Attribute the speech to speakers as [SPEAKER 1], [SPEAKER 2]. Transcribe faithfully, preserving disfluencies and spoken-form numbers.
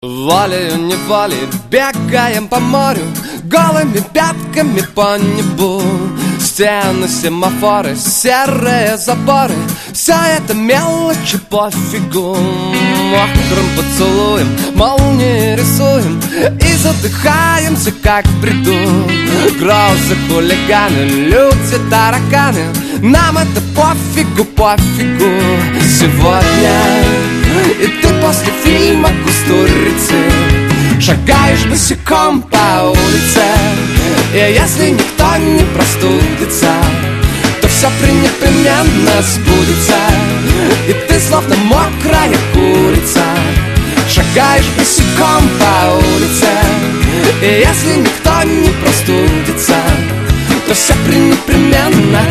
[SPEAKER 1] Волею-неволей бегаем по морю, голыми пятками по небу. Стены, семафоры, серые заборы, все это мелочи пофигу. Мокрым поцелуем молнии рисуем и задыхаемся, как в бреду. Грозы, хулиганы, люди, тараканы, нам это пофигу, пофигу. Сегодня и ты после фильма «Кустурицы» шагаешь босиком по улице, и если никто не простудится, то все непременно сбудется. И ты словно мокрая курица шагаешь босиком по улице, и если никто не простудится, то все непременно